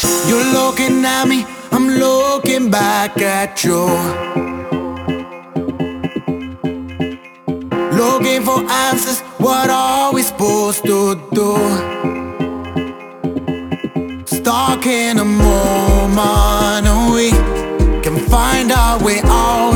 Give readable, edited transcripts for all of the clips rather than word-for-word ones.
You're looking at me, I'm looking back at you. Looking for answers, what are we supposed to do? Stuck in a moment and we can find our way out.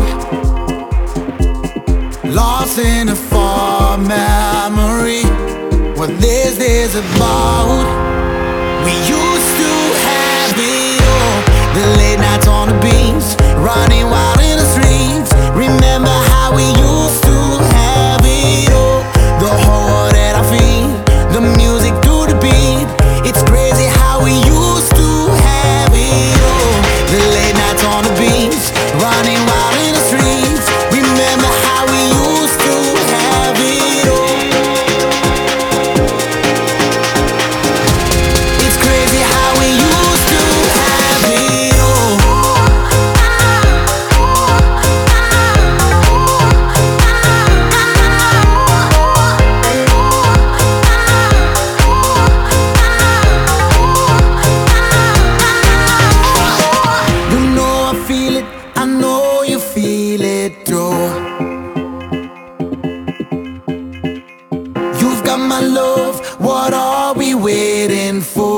Lost in a far memory, what this is about. We used to have it all, the late nights on the beach, running wild in the streets. Remember how we used to have it all, the whole that I feel, the music to the beat. It's crazy how we used to have it all, the late nights on the beach, running wild in the streets. Remember how we used to have it all. It's crazy how we used to have it all. You know I feel it, I know you feel it too. You've got my love, what are we waiting for?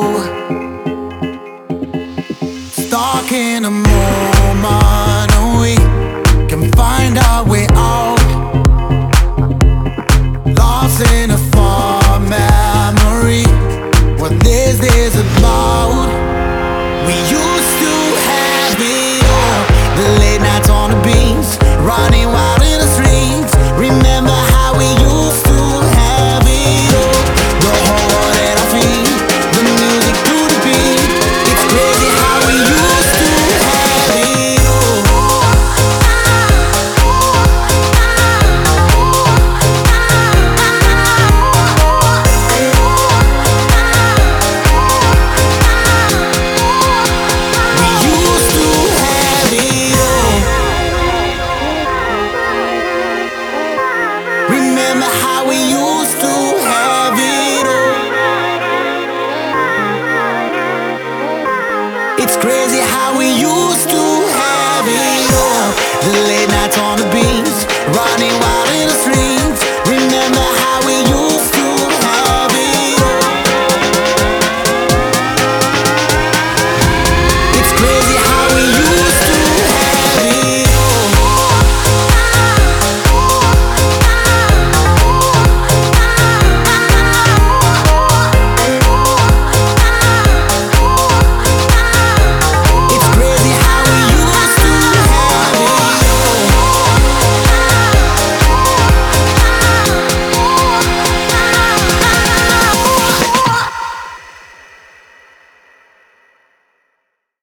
Stuck in a moment and we can find our way out. Lost in a far memory, what this is about. We used to have it all, the late nights on the beach, running wild in the streets. Remember how we used to have it all, the whole that I feel, the music to the beat. It's crazy how we used to have it all. We used to have it all. Remember how we used to have it all. It's crazy how we used to have it all, the late nights on the beach, running wild in